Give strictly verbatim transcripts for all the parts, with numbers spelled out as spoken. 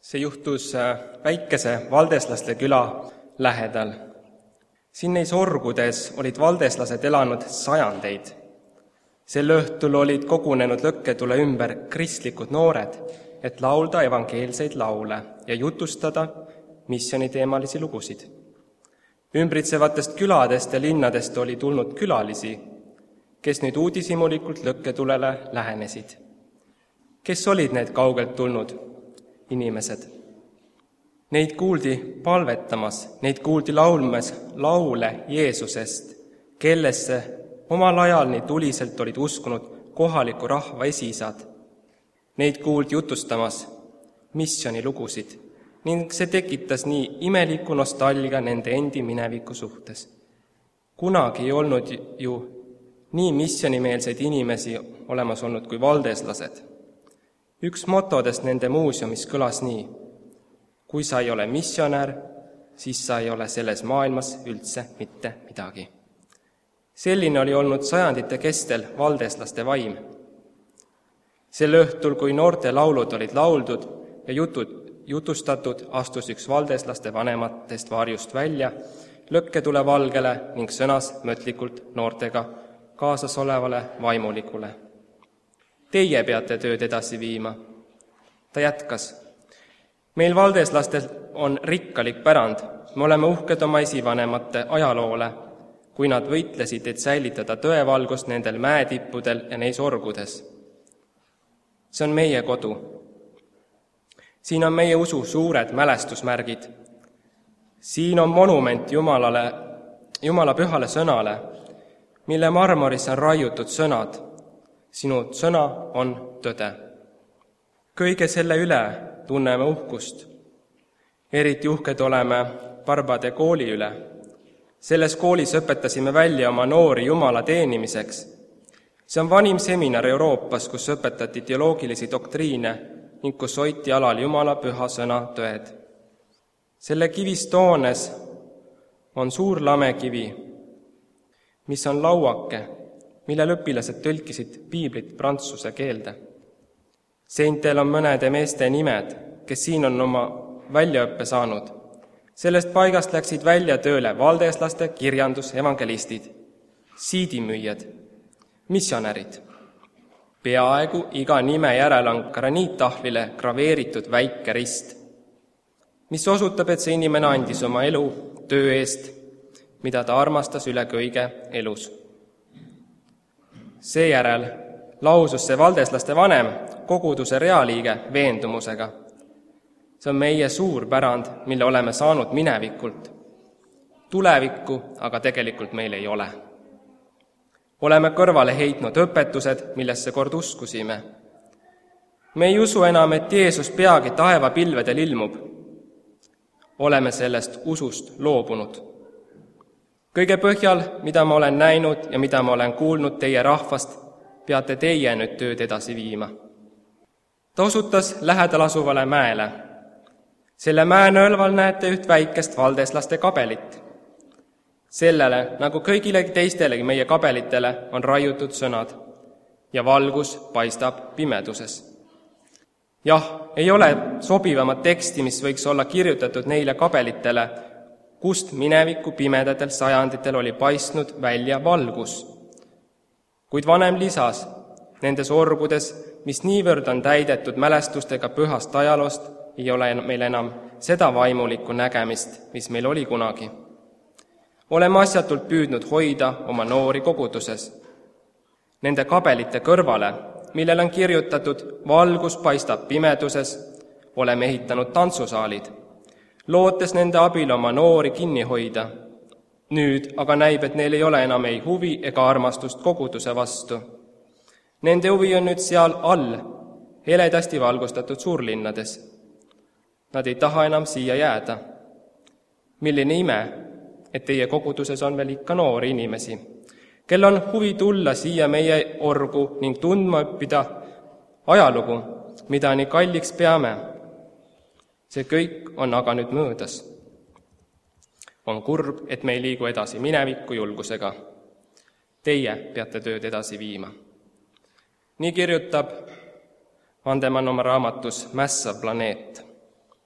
See juhtus väikese Valdeslaste küla lähedal. Siin neis orgudes olid valdeslased elanud sajandeid. Sel õhtul olid kogunenud lõkketule ümber kristlikud noored, et laulda evangeelseid laule ja jutustada missioniteemalisi lugusid. Ümbritsevatest küladest ja linnadest oli tulnud külalisi, kes nüüd uudishimulikult lõkketulele lähenesid. Kes olid need kaugelt tulnud inimesed? Neid kuuldi palvetamas, neid kuuldi laulmas laule Jeesusest, kellesse omal ajal nii tuliselt olid uskunud kohaliku rahva esisad. Neid kuuldi jutustamas missionilugusid ning see tekitas nii imeliku nostalgia nende endi mineviku suhtes. Kunagi ei olnud ju nii missionimeelseid inimesi olemas olnud kui valdeslased. Üks motodest nende muuseumis kõlas nii: kui sa ei ole missionär, siis sa ei ole selles maailmas üldse mitte midagi. Selline oli olnud sajandite kestel valdeslaste vaim. Sel õhtul, kui noorte laulud olid lauldud ja jutud, jutustatud, astus üks valdeslaste vanematest varjust välja lõkketule valgele ning sõnas mõtlikult noortega kaasas olevale vaimulikule: teie peate tööd edasi viima. Ta jätkas: meil valdeslastel on rikkalik pärand, me oleme uhked oma esivanemate ajaloole, kui nad võitlesid, et säilitada tõevalgust nendel mäetippudel ja neis orgudes. See on meie kodu. Siin on meie usu suured mälestusmärgid. Siin on monument Jumalale, Jumala pühale sõnale, mille marmoris on raiutud sõnad: sinu sõna on tõde. Kõige selle üle tunneme uhkust. Eriti uhked oleme Barbade kooli üle. Selles koolis õpetasime välja oma noori Jumala teenimiseks. See on vanim seminar Euroopas, kus õpetati teoloogilisi doktriine ning kus hoiti alal Jumala püha sõna tõed. Selle kivist hoones on suur lamekivi, mis on lauake, mille õpilased tõlkisid piiblit prantsuse keelde. Seintel on mõnede meeste nimed, kes siin on oma väljaõppe saanud. Sellest paigast läksid välja tööle valdeslaste kirjandusevangelistid, siidimüüjad, missionärid. Peaaegu iga nime järel on graniittahvlile graveeritud väike rist, mis osutab, et see inimene andis oma elu töö eest, mida ta armastas üle kõige elus. Seejärel lausus see valdeslaste vanem koguduse realiige veendumusega: see on meie suur pärand, mille oleme saanud minevikult. Tulevikku aga tegelikult meil ei ole. Oleme kõrvale heitnud õpetused, millesse kord uskusime. Me ei usu enam, et Jeesus peagi taevapilvedel ilmub. Oleme sellest usust loobunud. Kõige põhjal, mida ma olen näinud ja mida ma olen kuulnud teie rahvast, peate teie nüüd tööd edasi viima. Ta osutas lähedal asuvale mäele. Selle mäenõlval näete üht väikest valdeslaste kabelit. Sellele, nagu kõigile teistelegi meie kabelitele, on raiutud sõnad ja valgus paistab pimeduses. Jah, ei ole sobivamat teksti, mis võiks olla kirjutatud neile kabelitele, kust mineviku pimedatel sajanditel oli paistnud välja valgus. Kuid vanem lisas, nendes orgudes, mis niivõrd on täidetud mälestustega pühast ajaloost, ei ole meil enam seda vaimulikku nägemist, mis meil oli kunagi. Oleme asjatult püüdnud hoida oma noori koguduses. Nende kabelite kõrvale, millel on kirjutatud valgus paistab pimeduses, oleme ehitanud tantsusaalid, lootes nende abil oma noori kinni hoida. Nüüd aga näib, et neil ei ole enam ei huvi ega armastust koguduse vastu. Nende huvi on nüüd seal all, heledasti valgustatud suurlinnades. Nad ei taha enam siia jääda. Milline ime, et teie koguduses on veel ikka noori inimesi, kel on huvi tulla siia meie orgu ning tundma õppida ajalugu, mida nii kalliks peame. See kõik on aga nüüd möödas. On kurb, et me ei liigu edasi mineviku julgusega. Teie peate tööd edasi viima. Nii kirjutab Vandemann oma raamatus Mässav planeet.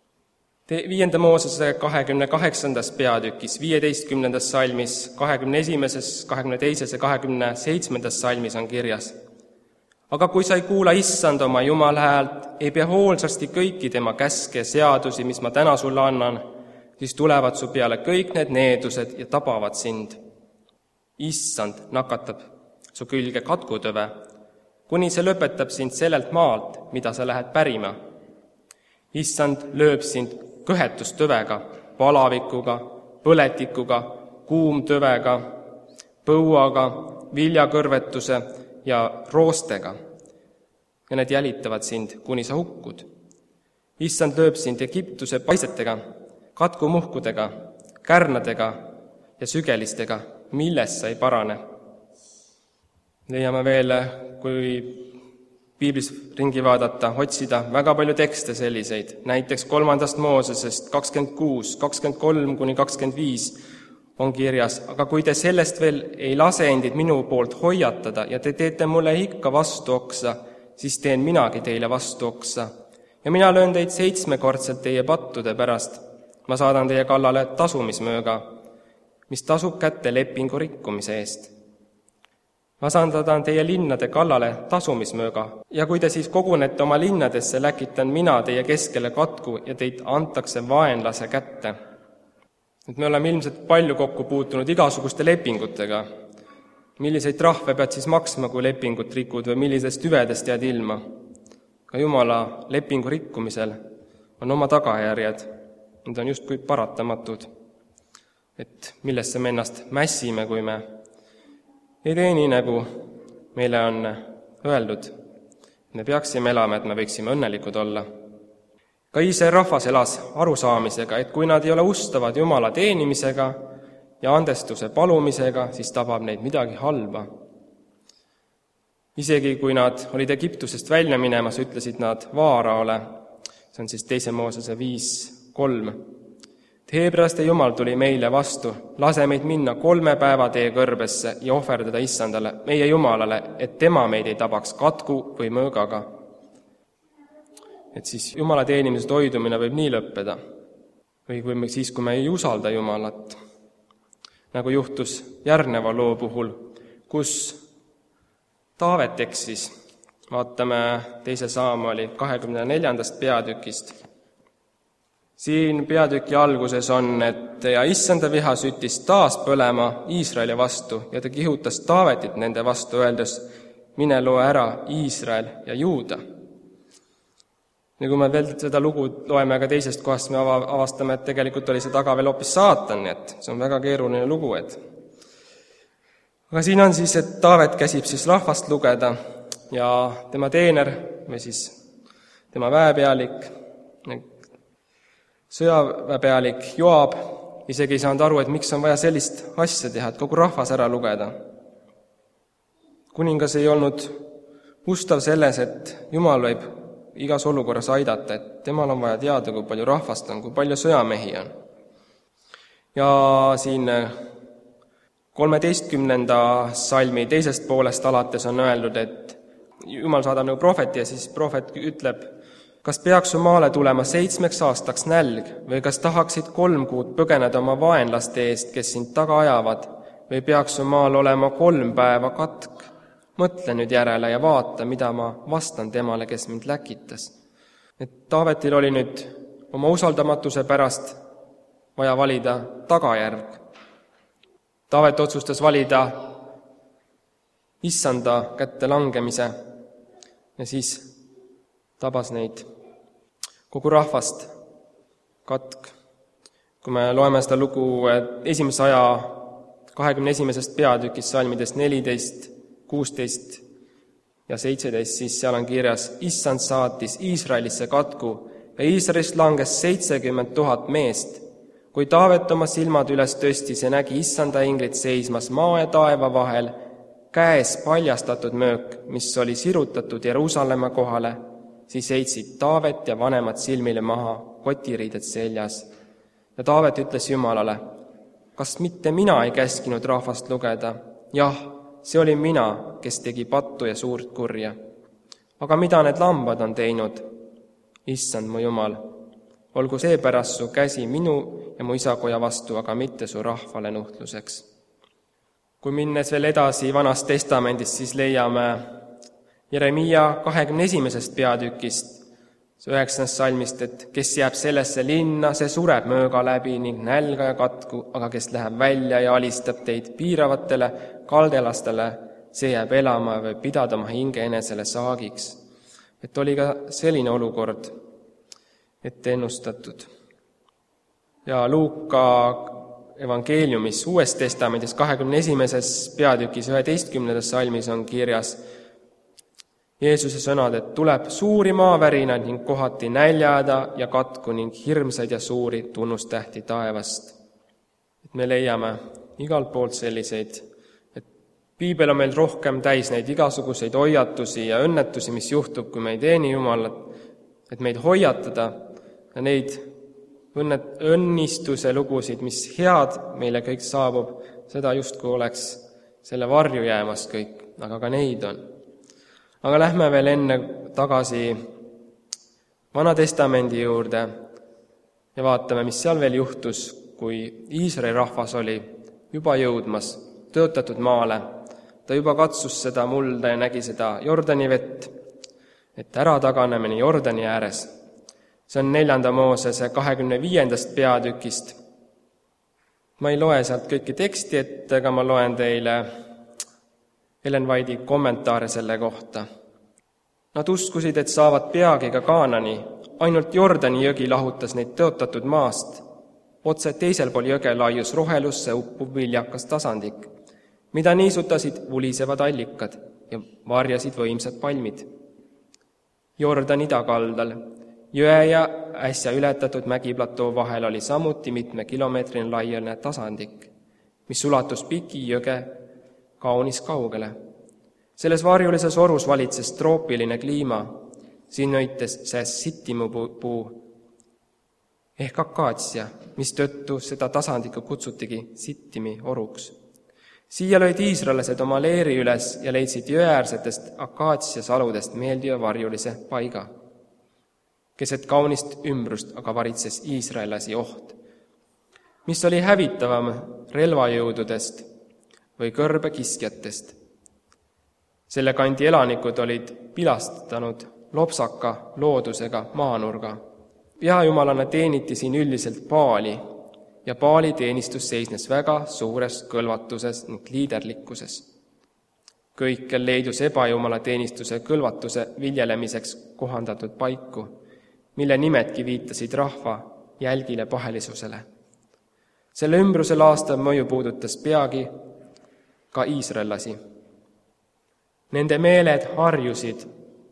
Viienda Moosese kahekümne kaheksandas peatükis, viieteistkümnendas salmis, kahekümne esimeses, kahekümne teises ja kahekümne seitsmendas salmis on kirjas: aga kui sa ei kuula issand oma Jumala häält, ei pea hoolsasti kõiki tema käske ja seadusi, mis ma täna sulle annan, siis tulevad su peale kõik need needused ja tabavad sind. Issand nakatab su külge katkutõve, kuni see lõpetab sind sellelt maalt, mida sa lähed pärima. Issand lööb sind kõhetustõvega, palavikuga, põletikuga, kuumtõvega, põuaga, viljakõrvetuse ja roostega. Ja need jälitavad sind, kuni sa hukkud. Issand lööb sind Egiptuse paisetega, katkumuhkudega, kärnadega ja sügelistega, milles sa ei parane. Leiame veel, kui piiblis ringi vaadata, otsida väga palju tekste selliseid, näiteks kolmandast Moosesest kakskümmend kuus, kakskümmend kolm kuni kakskümmend viis on kirjas: aga kui te sellest veel ei lase endid minu poolt hoiatada ja te teete mulle ikka vastu oksa, siis teen minagi teile vastu oksa. Ja mina löön teid seitsmekordselt teie pattude pärast. Ma saadan teie kallale tasumismööga, mis tasub kätte lepingu rikkumise eest. Ma sandadan teie linnade kallale tasumismööga, ja kui te siis kogunete oma linnadesse, läkitan mina teie keskele katku ja teid antakse vaenlase kätte. Et me oleme ilmselt palju kokku puutunud igasuguste lepingutega. Milliseid trahve pead siis maksma, kui lepingut rikud, või millisest tüvedest jääd ilma? Ka Jumala lepingu rikkumisel on oma tagajärjed. Need on justkui paratamatud. Et millesse me ennast mässime, kui me ei tee nii, nagu meile on öeldud. Me peaksime elama, et me võiksime õnnelikud olla. Ka Iisraeli rahvas elas arusaamisega, et kui nad ei ole ustavad Jumala teenimisega ja andestuse palumisega, siis tabab neid midagi halba. Isegi kui nad olid Egiptusest välja minemas, ütlesid nad Vaaraole, see on siis teise Moosese viis kolm, et heebrealaste Jumal tuli meile vastu, lase meid minna kolme päeva tee kõrbesse ja ohverdada issandale, meie Jumalale, et tema meid ei tabaks katku või mõõgaga. Et siis Jumala teenimisest hoidumine võib nii lõppeda, või kui me, siis, kui me ei usalda Jumalat, nagu juhtus järgneva loo puhul, kus Taavet eksis. Vaatame teise Saamoli kahekümne neljandast peatükist. Siin peatüki alguses on, et ja issanda viha süttis taas põlema Iisraeli vastu ja ta kihutas Taavetit nende vastu, öeldes: mine loe ära Iisrael ja Juuda. Ja kui me veel seda lugu loeme ka teisest kohast, me avastame, et tegelikult oli see taga veel hoopis saatan, nii et see on väga keeruline lugu. Et. Aga siin on siis, et Taavet käsib siis rahvast lugeda ja tema teener või siis tema väepealik, sõjaväepealik Joab isegi ei saanud aru, et miks on vaja sellist asja teha, et kogu rahvas ära lugeda. Kuningas ei olnud ustav selles, et Jumal võib igas olukorras aidata, et temal on vaja teada, kui palju rahvast on, kui palju sõjamehi on. Ja siin kolmeteistkümnenda salmi teisest poolest alates on öeldud, et Jumal saadab nagu prohveti ja siis prohvet ütleb: kas peaks su maale tulema seitsmeks aastaks nälg või kas tahaksid kolm kuud põgeneda oma vaenlaste eest, kes sind taga ajavad, või peaks su maal olema kolm päeva katk? Mõtle nüüd järele ja vaata, mida ma vastan temale, kes mind läkitas. Et Taavetil oli nüüd oma usaldamatuse pärast vaja valida tagajärg. Taavet otsustas valida issanda kätte langemise ja siis tabas neid kogu rahvast katk. Kui me loeme seda lugu esimese aja kahekümne esimesest peatükist salmidest neliteist, kuusteist ja seitseteist, siis seal on kirjas: issand saatis Iisraelisse katku ja Iisraelist langes seitsekümmend tuhat meest. Kui Taavet oma silmad üles tõstis ja nägi issanda inglit seismas maa ja taeva vahel, käes paljastatud möök, mis oli sirutatud Jeruusalemma kohale, siis heitsid Taavet ja vanemad silmile maha, kotiriided seljas. Ja Taavet ütles Jumalale: kas mitte mina ei käskinud rahvast lugeda? Jah, see oli mina, kes tegi pattu ja suurt kurja. Aga mida need lambad on teinud? Issand mu Jumal, olgu seepärast su käsi minu ja mu isakoja vastu, aga mitte su rahvale nuhtluseks. Kui minnes veel edasi Vanast testamendist, siis leiame Jeremiia kahekümne esimesest peatükist, see üheksandast salmist, et kes jääb sellesse linna, see sureb mööga läbi ning nälga ja katku, aga kes läheb välja ja alistab teid piiravatele kaldelastele, see jääb elama ja võib pidada oma hinge enesele saagiks. Et oli ka selline olukord ette ennustatud. Ja Luuka evangeeliumis Uues testamendis kahekümne esimeses peatükis üheteistkümnendas salmis on kirjas Jeesuse sõnad, et tuleb suuri maavärinaid ning kohati näljahäda ja katku ning hirmsaid ja suuri tunnustähti taevast. Et me leiame igalt poolt selliseid, et piibel on meil rohkem täis neid igasuguseid hoiatusi ja õnnetusi, mis juhtub, kui me ei teeni Jumalat, et meid hoiatada ja neid õnnet, õnnistuse lugusid, mis head meile kõik saabub, seda justkui oleks selle varju jäämas kõik, aga ka neid on. Aga lähme veel enne tagasi Vana testamendi juurde ja vaatame, mis seal veel juhtus, kui Iisraeli rahvas oli juba jõudmas tõotatud maale. Ta juba katsus seda mulda ja nägi seda Jordani vett, et ära taganemine Jordani ääres. See on neljanda Moosese kahekümne viiendast peatükist. Ma ei loe sealt kõiki teksti ette, aga ma loen teile Ellen White'i kommentaare selle kohta. Nad uskusid, et saavad peagi ka Kaanani, ainult Jordani jõgi lahutas neid tõotatud maast. Otse teisel pool jõge laius rohelusse uppuv viljakas tasandik, mida niisutasid vulisevad allikad ja varjasid võimsad palmid. Jordani idakaldal, jõe ja äsja ületatud mägiplatoo vahel oli samuti mitme kilomeetrine laiane tasandik, mis ulatus piki jõge kaunis kaugele. Selles varjulises orus valitses troopiline kliima, siin nõites sääs sittimupuu ehk akaatsia, mis tõttu seda tasandikku kutsutigi sittimi oruks. Siia lõid iisraelased oma leeri üles ja leidsid jõeäärsetest akaatsia saludest meeldiva varjulise paiga. Keset kaunist ümbrust aga varitses iisraelasi oht, mis oli hävitavam relvajõududest või kõrbekiskjatest. Selle kandi elanikud olid pilastanud lopsaka loodusega maanurga. Peajumalana teeniti siin üldiselt Baali ja Baali teenistus seisnes väga suures kõlvatuses ning liiderlikkuses. Kõikjal leidus ebajumala teenistuse kõlvatuse viljelemiseks kohandatud paiku, mille nimedki viitasid rahva jälgile pahelisusele. Selle ümbrusel aastav mõju puudutas peagi ka iisraellasi. Nende meeled harjusid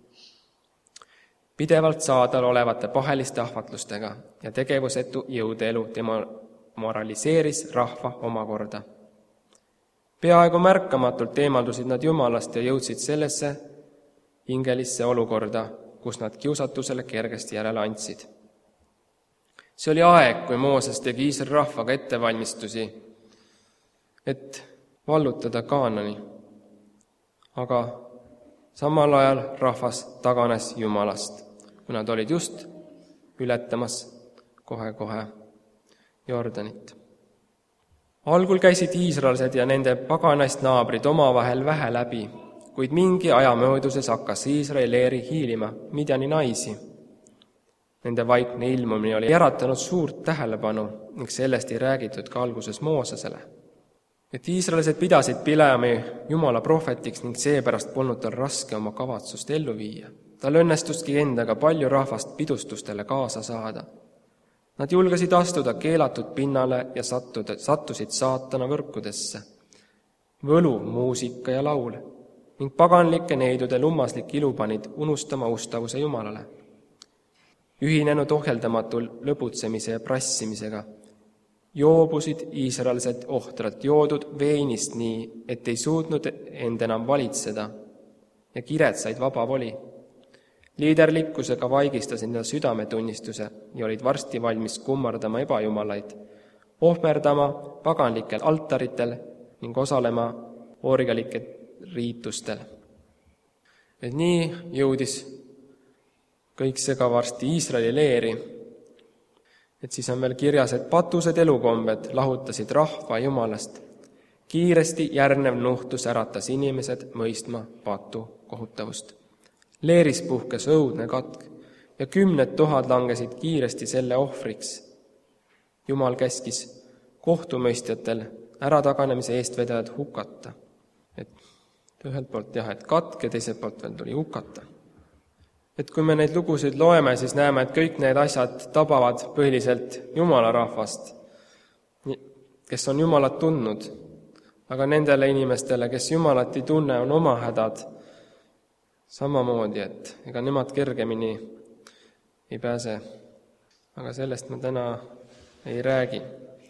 pidevalt saadal olevate paheliste ahvatlustega ja tegevusetu jõudeelu demoraliseeris rahva omakorda. Peaaegu märkamatult eemaldusid nad Jumalast ja jõudsid sellesse hingelisse olukorda, kus nad kiusatusele kergesti järele andsid. See oli aeg, kui Mooses tegi Iisraeli rahvaga ettevalmistusi, et vallutada Kaanani. Aga samal ajal rahvas taganes Jumalast, kui nad olid just ületamas kohe-kohe Jordanit. Algul käisid iisraelased ja nende paganast naabrid omavahel vähe läbi, kuid mingi aja mööduses hakkas Iisraeli leeri hiilima Midjani naisi. Nende vaikne ilmumine oli äratanud suurt tähelepanu ning sellest ei räägitud ka alguses Moosesele. Et iisraelased pidasid Bileami Jumala prohvetiks ning seepärast polnud tal raske oma kavatsust ellu viia. Tal õnnestuski endaga palju rahvast pidustustele kaasa saada. Nad julgesid astuda keelatud pinnale ja sattuda, sattusid saatana võrkudesse. Võlu, muusika ja laul ning paganlike neidude lummaslik ilu panid unustama ustavuse Jumalale. Ühinenud ohjeldamatul lõbutsemise ja prassimisega joobusid iisraelased ohtrat joodud veinist nii, et ei suutnud end enam valitseda ja kired said vaba voli. Liiderlikkusega vaigistasid nad südametunnistuse ja olid varsti valmis kummardama ebajumalaid, ohverdama paganlikel altaritel ning osalema orgelike riitustel. Et nii jõudis kõik see ka varsti Iisraeli leeri, Et siis on veel kirjas, et patused elukombed lahutasid rahva Jumalast. Kiiresti järgnev nuhtus äratas inimesed mõistma patu kohutavust. Leeris puhkes õudne katk ja kümned tuhad langesid kiiresti selle ohvriks. Jumal käskis kohtumõistjatel ärataganemise eestvedajad hukata. Et ühelt poolt jah, et katk ja teiselt poolt veel tuli hukata. Et kui me neid lugusid loeme, siis näeme, et kõik need asjad tabavad põhiliselt Jumala rahvast, kes on Jumalat tundnud. Aga nendele inimestele, kes Jumalat ei tunne, on oma hädad samamoodi, et ega nemad kergemini ei pääse. Aga sellest ma täna ei räägi.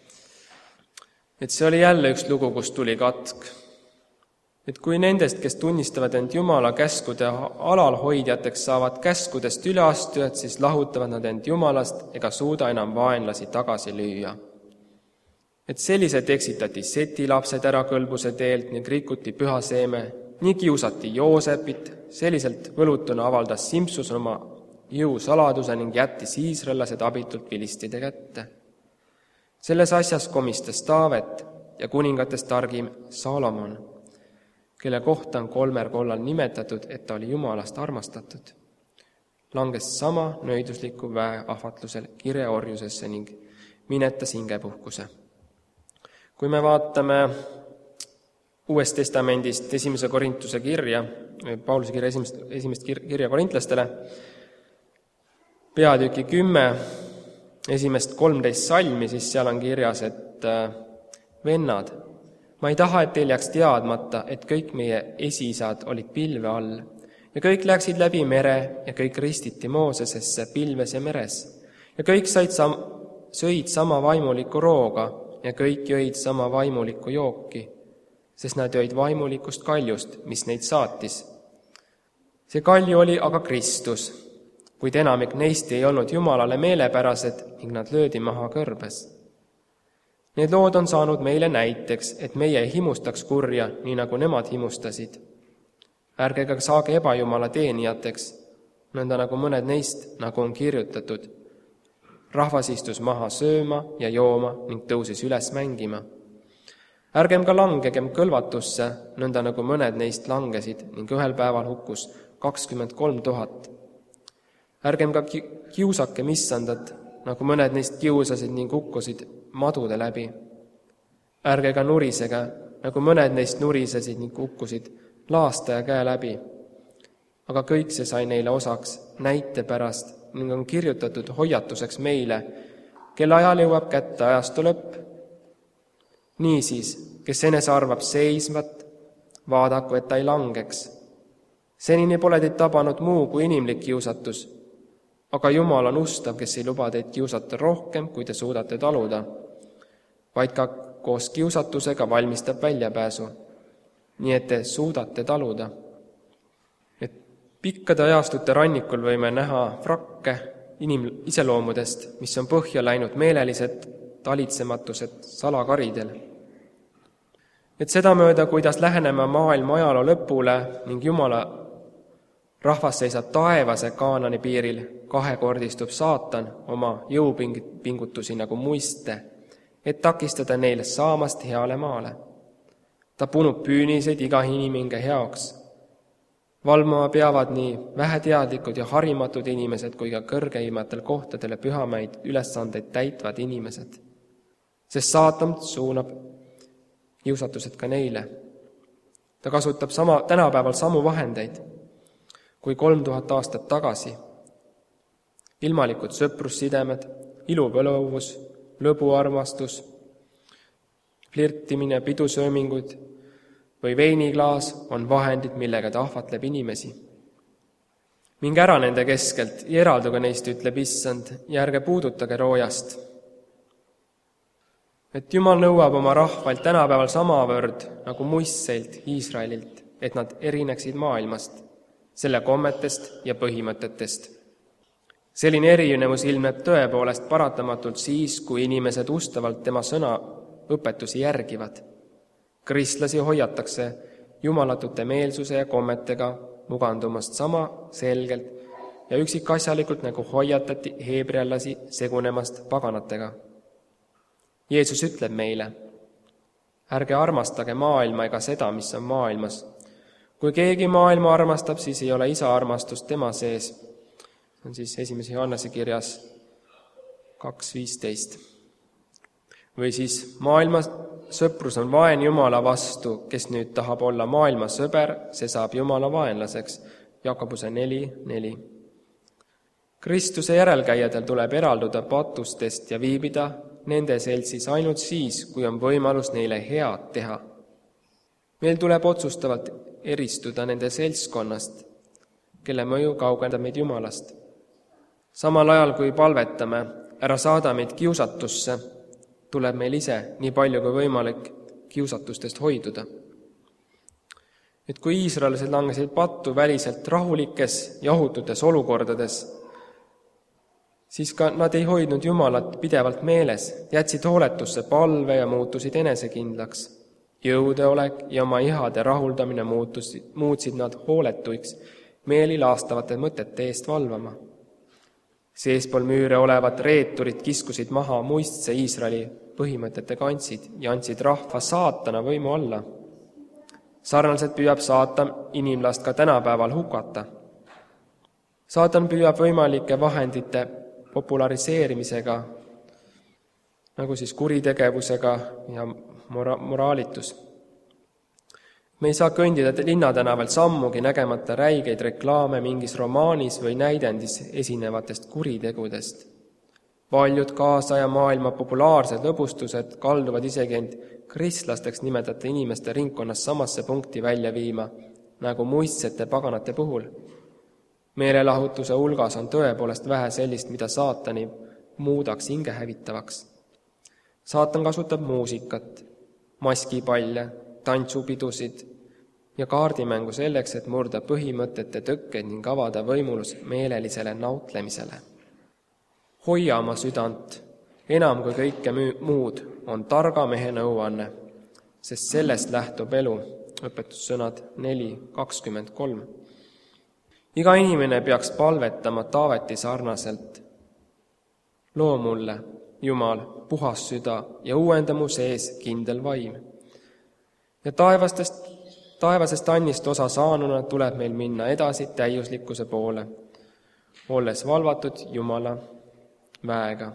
Et see oli jälle üks lugu, kus tuli katk. Et kui nendest, kes tunnistavad end Jumala käskude alalhoidjateks, saavad käskudest üleastujad, siis lahutavad nad end Jumalast ega suuda enam vaenlasi tagasi lüüa. Et sellised eksitati Seti lapsed ära kõlbuse teelt ning rikuti püha seeme, nii kiusati Joosepit, selliselt võlutuna avaldas Simsus oma jõusaladuse ning jättis iisraellased abitult vilistide kätte. Selles asjas komistas Taavet ja kuningatest targim Salomon, kelle kohta on kolmer kollal nimetatud, et ta oli Jumalast armastatud. Langes sama nöidusliku väe ahvatlusel kireorjusesse ning minetas hingepuhkuse. Kui me vaatame Uuest Testamendist esimese Korintuse kirja, Pauluse kirja esimest, esimest kirja korintlastele, peatüki kümme, esimest kolmteist salmi, siis seal on kirjas, et vennad, ma ei taha, et teil jääks teadmata, et kõik meie esiisad olid pilve all ja kõik läksid läbi mere ja kõik ristiti Moosesesse pilves ja meres ja kõik said sam- sõid sama vaimuliku rooga ja kõik jõid sama vaimulikku jooki, sest nad jõid vaimulikust kaljust, mis neid saatis. See kalju oli aga Kristus, kuid enamik neist ei olnud Jumalale meelepärased ning nad löödi maha kõrbes. Need lood on saanud meile näiteks, et meie ei himustaks kurja, nii nagu nemad himustasid. Ärge ka saage ebajumala teenijateks, nõnda nagu mõned neist, nagu on kirjutatud. Rahvas istus maha sööma ja jooma ning tõusis üles mängima. Ärgem ka langegem kõlvatusse, nõnda nagu mõned neist langesid ning ühel päeval hukkus kakskümmend kolm tuhat. Ärgem ka kiusakem issandat, nagu mõned neist kiusasid ning hukkusid madude läbi. Ärge ka nurisege, nagu mõned neist nurisesid ning hukkusid laastaja käe läbi. Aga kõik see sai neile osaks näite pärast ning on kirjutatud hoiatuseks meile, kelle ajal jõuab kätte ajastu lõpp. Niisiis, kes enese arvab seisvat, vaadaku, et ta ei langeks. Senini pole teid tabanud muu kui inimlik kiusatus, aga Jumal on ustav, kes ei luba teid kiusata rohkem, kui te suudate taluda, vaid ka koos kiusatusega valmistab väljapääsu, nii et te suudate taluda. Pikkade ajastute rannikul võime näha frakke inim- iseloomudest, mis on põhja läinud meelelised talitsematused salakaridel. Et seda mööda, kuidas läheneme maailma ajaloo lõpule ning Jumala rahvas seisab taevase Kaanani piiril, kahekordistub saatan oma jõupingutusi nagu muiste, et takistada neil saamast heale maale. Ta punub püüniseid iga iniminge heaks. Valmama peavad nii väheteadlikud ja harimatud inimesed kui ka kõrgeimatel kohtadele pühamaid ülesandeid täitvad inimesed, sest saatan suunab kiusatused ka neile. Ta kasutab sama, tänapäeval samu vahendeid kui kolm tuhat aastat tagasi. Ilmalikud sõprussidemed, ilupõluvus, lõbuarmastus, flirtimine, pidusöömingud või veiniklaas on vahendid, millega ta ahvatleb inimesi. Minge ära nende keskelt ja eralduge neist, ütleb issand, ja ärge puudutage roojast. Et Jumal nõuab oma rahvalt tänapäeval samavõrd nagu muisseilt Iisraelilt, et nad erineksid maailmast, selle kommetest ja põhimõtetest. Selline erinevus ilmneb tõepoolest paratamatult siis, kui inimesed ustavalt tema sõna õpetusi järgivad. Kristlasi hoiatakse jumalatute meelsuse ja kommetega mugandumast sama selgelt, ja üksikasjalikult nagu hoiatati heebreallasi segunemast paganatega. Jeesus ütleb meile, ärge armastage maailma ega seda, mis on maailmas. Kui keegi maailma armastab, siis ei ole isa armastust tema sees. See on siis esimese Johannese kirjas kaks viisteist. Või siis maailma sõprus on vaen Jumala vastu, kes nüüd tahab olla maailma sõber, see saab Jumala vaenlaseks. Jakobuse neli neli. Kristuse järelkäijadel tuleb eralduda patustest ja viibida nende seltsis ainult siis, kui on võimalus neile head teha. Meil tuleb otsustavalt eristuda nende seltskonnast, kelle mõju kaugendab meid Jumalast. Samal ajal, kui palvetame, ära saada meid kiusatusse, tuleb meil ise nii palju kui võimalik kiusatustest hoiduda. Et kui iisraelased langesid pattu väliselt rahulikes ja ohututes olukordades, siis ka nad ei hoidnud Jumalat pidevalt meeles, jätsid hooletusse palve ja muutusid enesekindlaks. Jõudeolek ja oma ihade rahuldamine muutusid, muutsid nad hooletuiks meeli laastavate mõtete eest valvama. Seespool müüre olevad reeturid kiskusid maha muistse Iisraeli põhimõtete kantsid ja andsid rahva saatana võimu alla. Sarnaselt püüab saatan inimlast ka tänapäeval hukata. Saatan püüab võimalike vahendite populariseerimisega, nagu siis kuritegevusega ja mora- moraalitus. Me ei saa kõndida linnatänavalt sammugi nägemata räigeid reklaame mingis romaanis või näidendis esinevatest kuritegudest. Paljud kaasaja maailma populaarsed lõbustused kalduvad isegi end kristlasteks nimetate inimeste ringkonnas samasse punkti välja viima, nagu muistsete paganate puhul. Meelelahutuse hulgas on tõepoolest vähe sellist, mida saatani muudaks hinge hävitavaks. Saatan kasutab muusikat, maskipalle, tantsupidusid ja kaardimängu selleks, et murda põhimõtete tõkked ning avada võimulus meelelisele nautlemisele. Hoia oma südant, enam kui kõike muud, on targa mehe nõuanne, sest sellest lähtub elu, õpetussõnad neli kakskümmend kolm. Iga inimene peaks palvetama Taaveti sarnaselt. Loo mulle, Jumal, puhas süda ja uuenda mu sees kindel vaim. Ja taevastest, taevasest annist osa saanuna tuleb meil minna edasi täiuslikkuse poole, olles valvatud Jumala väega,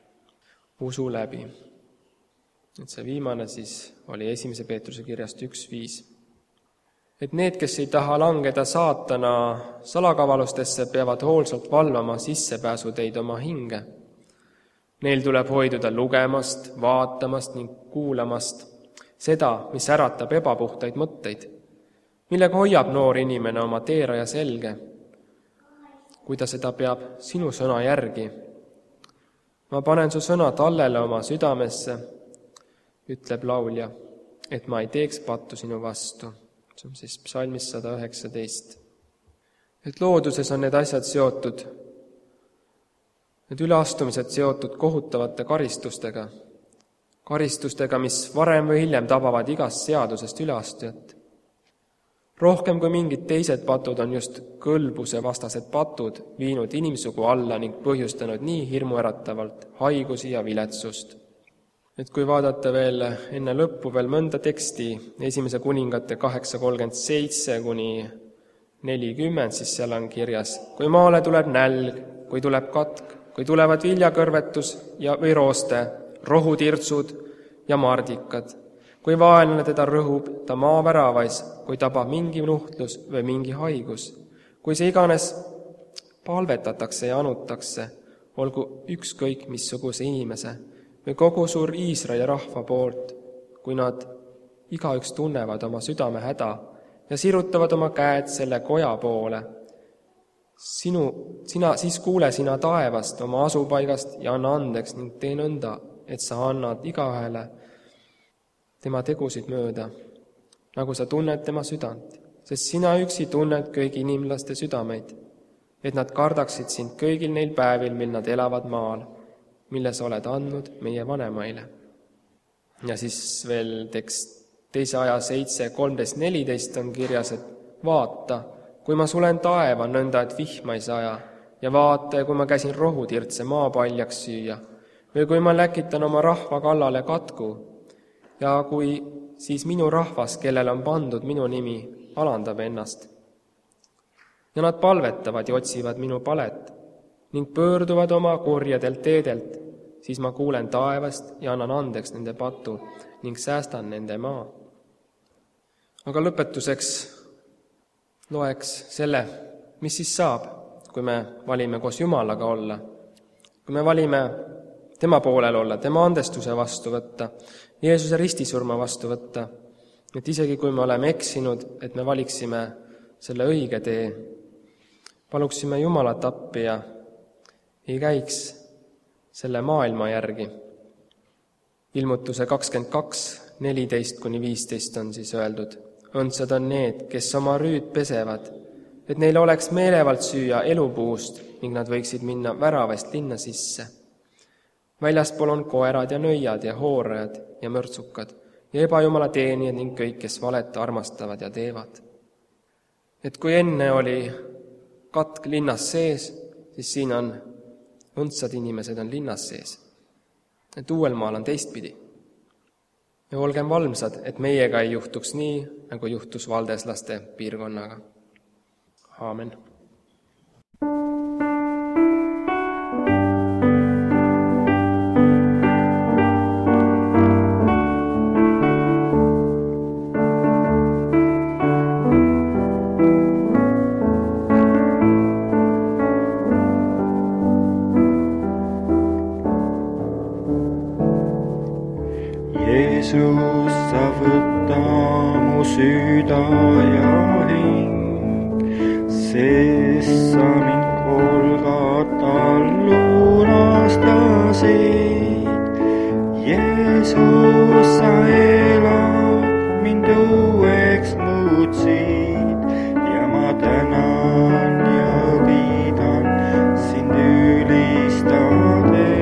usu läbi. Et see viimane siis oli esimese Peetruse kirjast üks viis. Et need, kes ei taha langeda saatana salakavalustesse, peavad hoolsalt valvama sissepääsuteid oma hinge. Neil tuleb hoiduda lugemast, vaatamast ning kuulamast seda, mis äratab ebapuhtaid mõtteid, millega hoiab noor inimene oma teeraja selge, kui ta seda peab sinu sõna järgi. Ma panen su sõna tallele oma südamesse, ütleb laulja, et ma ei teeks pattu sinu vastu. See on siis psalmis sada üheksateist. Et looduses on need asjad seotud, need üleastumised seotud kohutavate karistustega, karistustega, mis varem või hiljem tabavad igast seadusest üleastujat. Rohkem kui mingid teised patud on just kõlbuse vastased patud viinud inimsugu alla ning põhjustanud nii hirmuäratavalt haigusi ja viletsust. Et kui vaadata veel enne lõppu veel mõnda teksti, esimese kuningate kaheksa kolmkümmend seitse kuni nelikümmend, siis seal on kirjas, kui maale tuleb nälg, kui tuleb katk, kui tulevad viljakõrvetus ja või rooste, rohutirtsud ja mardikad, kui vaenlane teda rõhub ta maaväravais, kui tabab mingi nuhtlus või mingi haigus, kui see iganes palvetatakse ja anutakse, olgu ükskõik missuguse inimese või kogu suur Iisraeli rahva poolt, kui nad igaüks tunnevad oma südame häda ja sirutavad oma käed selle koja poole. Sinu, sina, siis kuule sina taevast oma asupaigast ja anna andeks ning tee nõnda, et sa annad igaühele tema tegusid mööda, nagu sa tunned tema südant, sest sina üksi tunned kõigi inimlaste südameid, et nad kardaksid sind kõigil neil päevil, mil nad elavad maal, milles oled andnud meie vanemaile. Ja siis veel tekst teise aja seitse, kolmteist, neliteist on kirjas, et vaata, kui ma sulen taeva nõnda, et vihma ei saja, ja vaata, kui ma käsin rohutirtse maapaljaks süüa või kui ma läkitan oma rahva kallale katku ja kui siis minu rahvas, kellele on pandud minu nimi, alandab ennast. Ja nad palvetavad ja otsivad minu palet ning pöörduvad oma kurjadelt teedelt, siis ma kuulen taevast ja annan andeks nende patu ning säästan nende maa. Aga lõpetuseks loeks selle, mis siis saab, kui me valime koos Jumalaga olla, kui me valime tema poolel olla, tema andestuse vastu võtta, Jeesuse ristisurma vastu võtta, et isegi kui me oleme eksinud, et me valiksime selle õige tee, paluksime Jumalat appi ja ei käiks selle maailma järgi. Ilmutuse kakskümmend kaks, neliteist kuni viisteist on siis öeldud, õndsad on need, kes oma rüüd pesevad, et neil oleks meelevalt süüa elupuust ning nad võiksid minna väravast linna sisse. Väljaspool on koerad ja nõiad ja hoorajad ja mörtsukad ja ebajumala teenijad ning kõik, kes valet armastavad ja teevad. Et kui enne oli katk linnas sees, siis siin on õndsad inimesed on linnas sees. Et uuel maal on teistpidi. Ja olgem valmsad, et meiega ei juhtuks nii, nagu juhtus valdeslaste piirkonnaga. Aamen. Jeesus, sa võta mu süda ja hing, sest sa mind Golgatal lunastasid. Jeesus, sa elad, mind uueks muutsid ja ma tänan ja kiidan sind ülistades.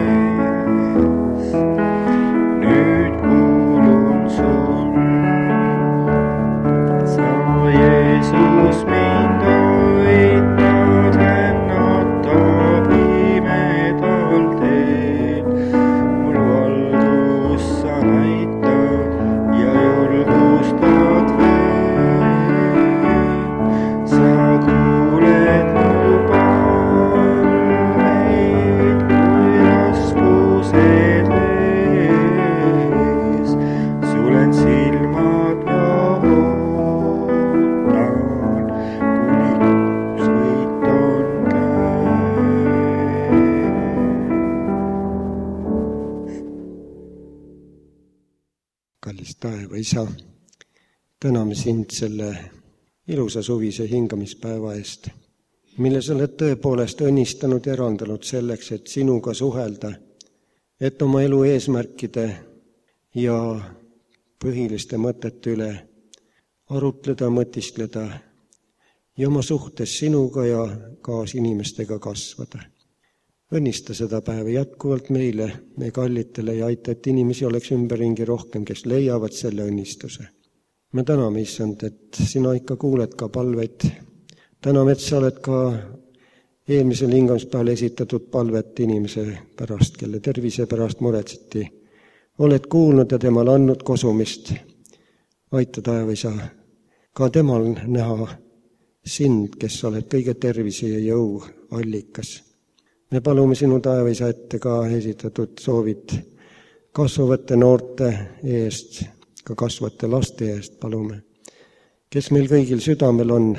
Jeesus mind hoitad, rännata pimedal teel. Mul valgus sa näitad ja julgustad veel. Sa kuuled mu palveid, kui raskused ees. Sulen silmad ja kallis taeva isa, täname sind selle ilusa suvise hingamispäeva eest, mille sa oled tõepoolest õnnistanud ja erandanud selleks, et sinuga suhelda, et oma elu eesmärkide ja põhiliste mõtete üle arutleda, mõtiskleda ja oma suhtes sinuga ja kaasinimestega kasvada. Õnnista seda päeva jätkuvalt meile, me kallitele ja aita, et inimesi oleks ümberringi rohkem, kes leiavad selle õnnistuse. Me täname, issand, et sina ikka kuuled ka palveid. Täname, et sa oled ka eelmisel hingamispäeval esitatud palvet inimese pärast, kelle tervise pärast muretseti. Oled kuulnud ja temal andnud kosumist. Aita, taevaisa, ka temal näha sind, kes oled kõige tervise ja jõu allikas. Me palume sinu taevaisa ette ka esitatud soovid kasvavate noorte eest, ka kasvavate laste eest palume, kes meil kõigil südamel on,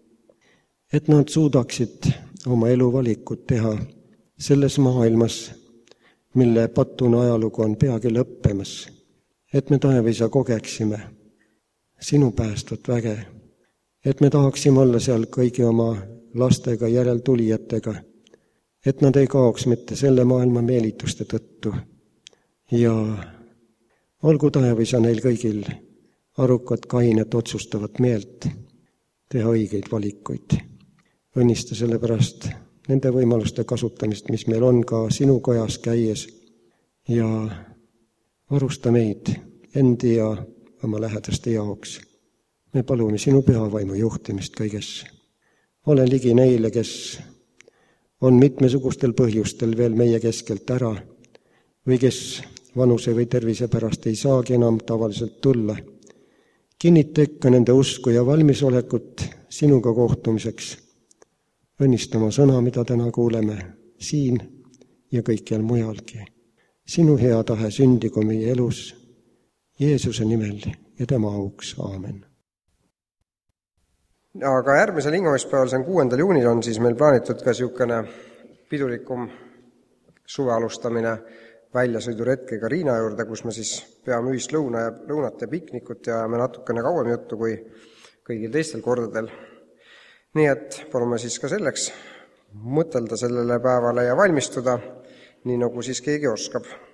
et nad suudaksid oma eluvalikut teha selles maailmas, mille patuna ajalugu on peagi lõppemas, et me taevaisa kogeksime sinu päästvat väge, et me tahaksime olla seal kõigi oma lastega, järeltulijatega, et nad ei kaoks mitte selle maailma meelituste tõttu. Ja olgu taevaisa neil kõigil arukad, kained, otsustavat meelt teha õigeid valikuid. Õnnista selle pärast nende võimaluste kasutamist, mis meil on ka sinu kojas käies, ja varusta meid endi ja oma lähedaste jaoks. Me palume sinu pühavaimu juhtimist kõiges. Ole ligi neile, kes on mitmesugustel põhjustel veel meie keskelt ära või kes vanuse või tervise pärast ei saagi enam tavaliselt tulla. Kinnita ikka nende usku ja valmisolekut sinuga kohtumiseks, õnnistama sõna, mida täna kuuleme siin ja kõikjal mujalgi. Sinu hea tahe sündigu meie elus Jeesuse nimel ja tema auks. Aamen. Aga järgmisel hingamispäeval, see on kuuendal juunil, on siis meil plaanitud ka niisugune pidulikum suve alustamine väljasõiduretkega Riina juurde, kus me siis peame ühist lõuna ja lõunat ja piknikut ja me natukene kauem juttu kui kõigil teistel kordadel. Nii et palume siis ka selleks mõtelda sellele päevale ja valmistuda, nii nagu siis keegi oskab.